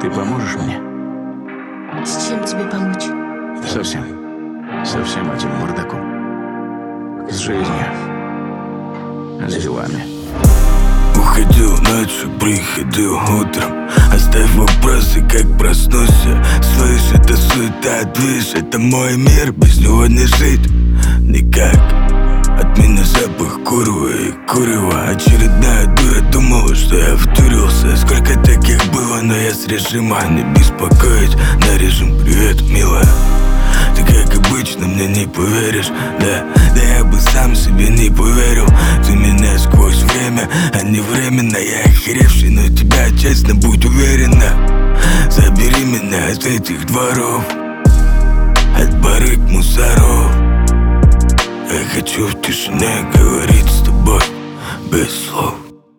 Ты поможешь мне? С чем тебе помочь? Совсем этим мордаком. С жизнью. С делами. Уходил ночью, приходил утром. Оставь вопросы, как проснулся. Слышь, это суета, движ, это мой мир. Без него не жить никак. От меня запах курва и курева. Очередная дура думала, что я втурился. Сколько таких было, но я с режима не беспокоить. На режим привет, милая. Ты как обычно мне не поверишь. Да я бы сам себе не поверил. Ты меня сквозь время, а не временно. Я охеревший, но тебя честно, будь уверена. Забери меня от этих дворов, от барыг мусоров. Я хочу в тишине говорить с тобой без слов.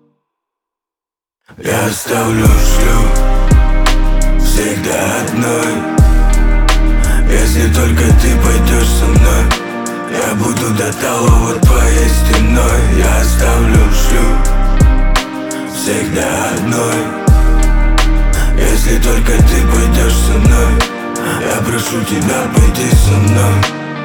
Я оставлю шлюх всегда одной. Если только ты пойдешь со мной, я буду до талого твоей стеной. Я оставлю шлюх всегда одной. Если только ты пойдешь со мной, я прошу тебя пойти со мной.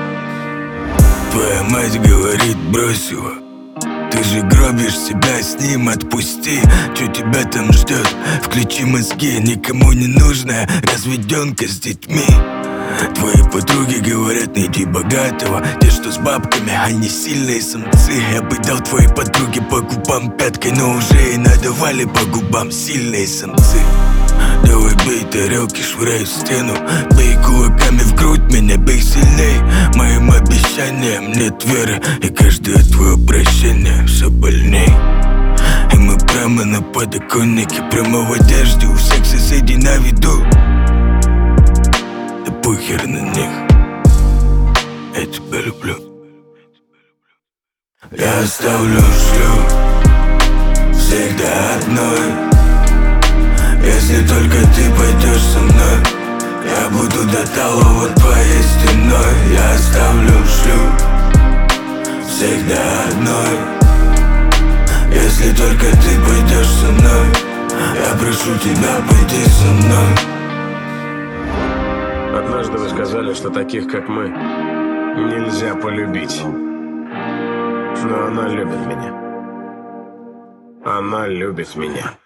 Твоя мать говорит, брось его. Ты же гробишь себя с ним, отпусти. Чё тебя там ждет? Включи мозги, никому не нужная разведенка с детьми. Твои подруги говорят, найди богатого. Те, что с бабками, они сильные самцы. Я бы дал твоей подруге по губам пяткой, но уже и надавали по губам сильные самцы. Давай бей тарелки, швыряй в стену. Бей кулаками в грудь, меня бей сильней. Моим обещаниям нет веры, и каждое твое прощение все больней. И мы прямо на подоконнике, прямо в одежде, у всех соседей на виду. Да похер на них, я тебя люблю. Я оставлю шлюх всегда одной. Если только ты пойдешь со мной, я буду до талого твоей стеной. Я оставлю шлюх всегда одной. Если только ты пойдешь со мной, я прошу тебя пойти со мной. Однажды вы сказали, что таких, как мы, нельзя полюбить. Но она любит меня. Она любит меня.